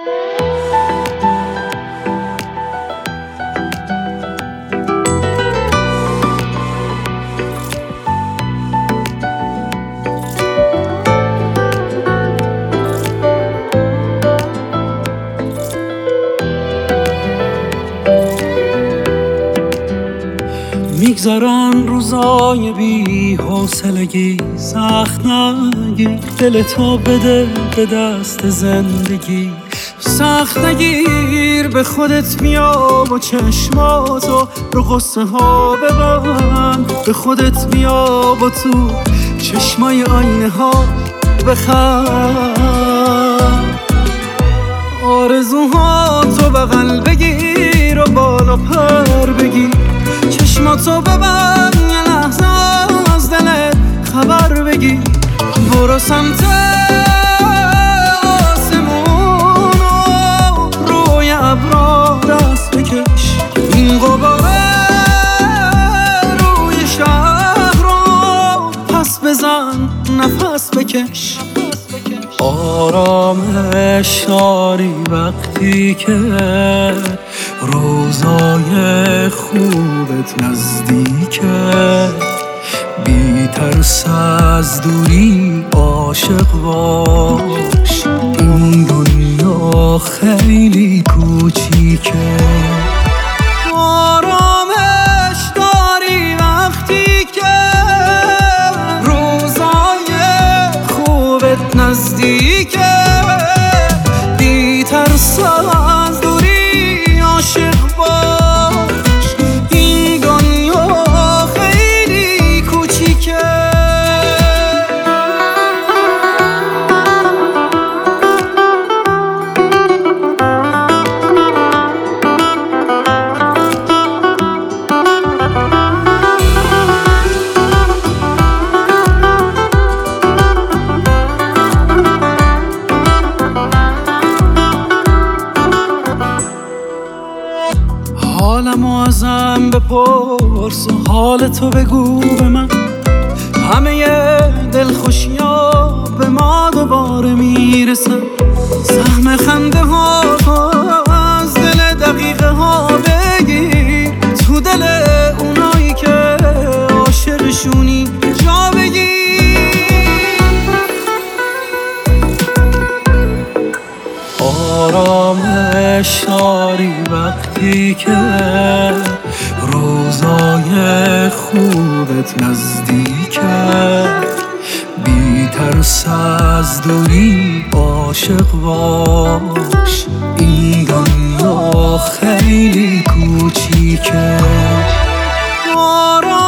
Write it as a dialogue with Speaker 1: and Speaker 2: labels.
Speaker 1: میگذرن روزای بی حوصلگی، سخت نگیر دلتو بده به دست زندگی. سخت نگیر به خودت بیا و چشماتو رو قصه ها ببند. به خودت بیا و تو چشمای آینه ها بخند. آرزوهاتو بغل بگیر و بالا پر بگیر. چشماتو ببند یه لحظه از دلت خبر بگیر. برو سمت آسمون و روی ابرا دست بکش. این غباره روی شهر رو پس بزن نفس بکش. آرامش داری وقتی که روزای خوبت نزدیکه. بی ترس از دوری عاشق باش. این دنیا خیلی کوچیکه. آرامش داری وقتی که روزای خوبت نزدیکه. بی ترس از دوری عاشق باش. این دنیا خیلی کوچیکه. حالمو ازم بپرس و حالتو بگو به من. همه دلخوشیا به ما دوباره میرسن. سهم خنده ها از دل دقیقه ها بگیر. تو دل اونایی که عاشقشونی جا بگیر. آرامش داری وقتی که روزای خوبت نزدیکه. بی ترس از دوری عاشق باش. این دنیا خیلی کوچیکه.